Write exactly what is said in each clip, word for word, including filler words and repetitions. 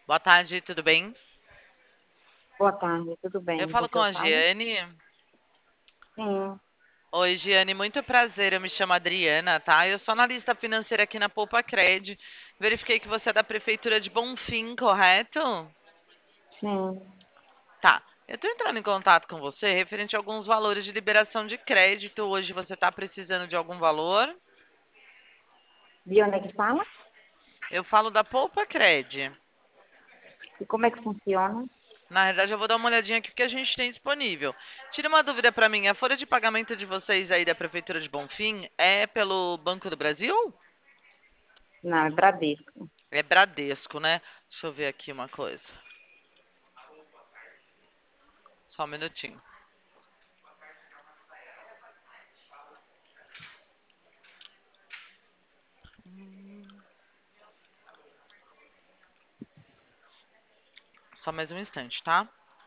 Boa tarde, tudo bem? Boa tarde, tudo Eu bem? falo com Você a sabe? Giane. Sim, Oi, Giane, muito prazer. Eu me chamo Adriana, tá? Eu sou analista financeira aqui na Poupa Cred. Verifiquei que você é da Prefeitura de Bonfim, correto? sim. Tá. Eu estou entrando em contato com você referente a alguns valores de liberação de crédito. Hoje você está precisando de algum valor? De onde é que fala? Eu falo da Poupa Cred. E como é que funciona? Na verdade, eu vou dar uma olhadinha aqui o que a gente tem disponível. Tira uma dúvida para mim. A folha de pagamento de vocês aí da Prefeitura de Bonfim é pelo Banco do Brasil? Não, é Bradesco. É Bradesco, né? Deixa eu ver aqui uma coisa. Só um minutinho. Só mais um instante, tá?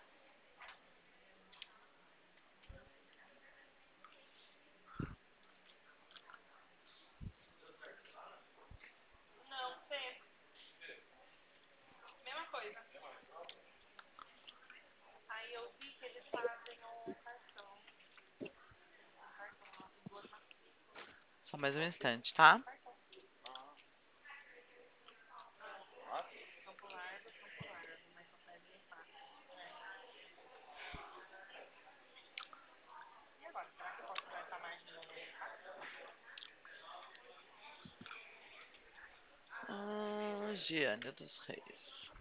Só mais um instante, tá? Ah, Giane dos Reis.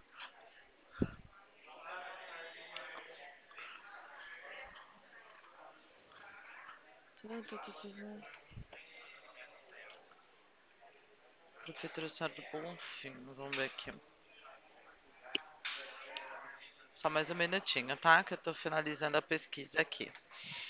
Prefeitura do Estado do Bonfim. Vamos ver aqui. Só mais um minutinho, tá? Que eu tô finalizando a pesquisa aqui.